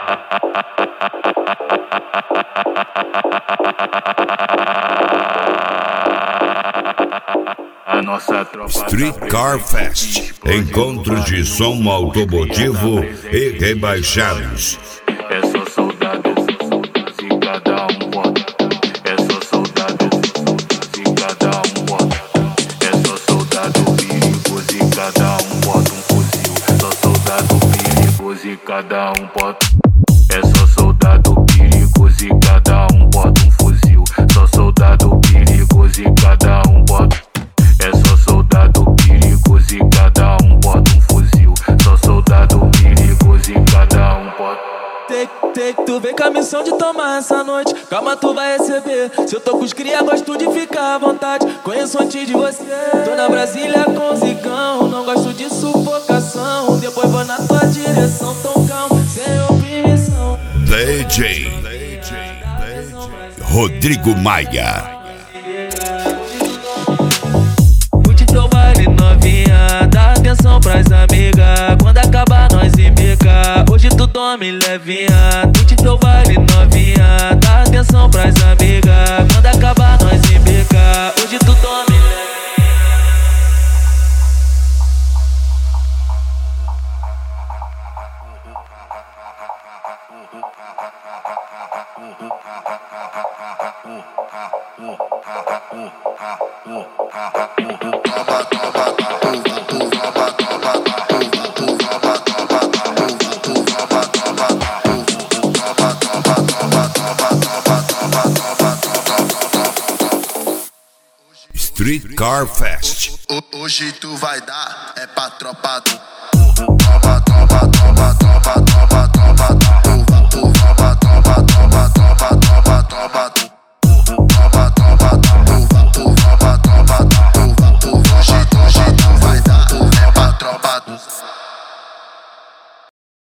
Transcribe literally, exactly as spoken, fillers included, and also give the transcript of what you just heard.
A nossa tropa Street Car Fest, encontros de som automotivo e rebaixados. É só soldado, se cada um bota. É só soldado, se cada um bota. É só soldado perigoso e cada um bota um fuzil. Só soldado perigoso e cada um bota. É só soldado perigoso e cada um bota um fuzil. Só soldado perigoso e cada um bota. É só soldado perigoso e cada um bota um fuzil. Só soldado perigoso e cada um bota. Take, take, tu vem com a missão de tomar essa noite. Calma, tu vai receber. Se eu tô com os cria, gosto de ficar à vontade. Conheço antes de você. Tô na Brasília com zicão. Não gosto de sufocação. Depois vou na tua direção, tão calmo, sem opressão. D J Rodrigo Maia. Teu baile novinha, dá atenção pras amigas. Quando acabar nós embica. Hoje tu dorme levinha. Curte teu baile novinha, dá atenção pras amigas. Quando acabar nós embica. Hoje tu dorme levinha. Street Car Fest. Hoje tu vai dar, é pra tropa do. Tropa, tropa, tropa, tropa, tropa.